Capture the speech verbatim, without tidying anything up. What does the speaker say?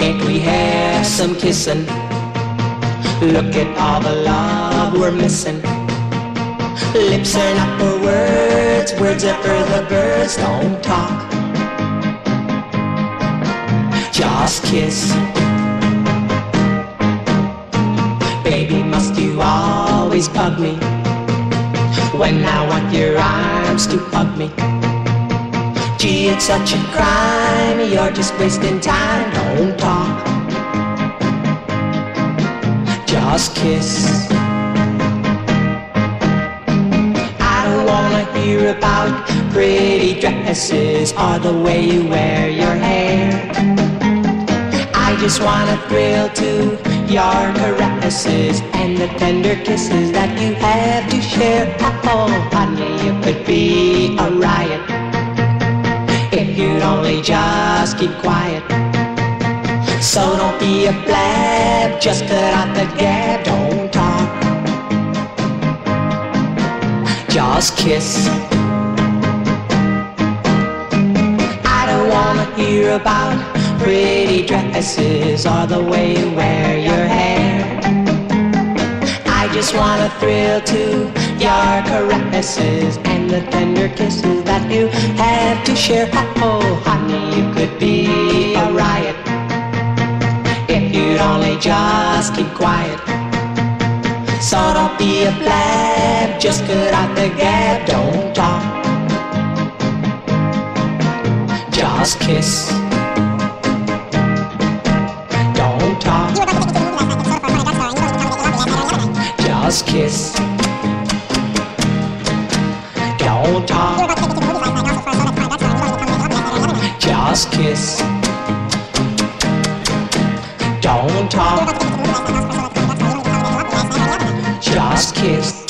can't we have some kissing? Look at all the love we're missing. Lips are not for words, words are for the birds. Don't talk, just kiss. Baby, must you always bug me when I want your arms to hug me? Gee, it's such a crime, you're just wasting time. Don't talk, just kiss. I don't wanna hear about pretty dresses or the way you wear your hair. I just wanna thrill to your caresses and the tender kisses that you have to share. Oh, honey, you could be a riot if you'd only just keep quiet. So don't be a blab, just cut out the gab. Don't talk, just kiss. I don't wanna hear about pretty dresses or the way you wear your hair. I just wanna thrill to your caresses and the tender kisses that you have to share. Oh, honey, you could be a riot if you'd only just keep quiet. So don't be a blab, just cut out the gab. Don't talk, just kiss. Don't talk, just kiss. Don't talk, just kiss. Don't talk, just kiss.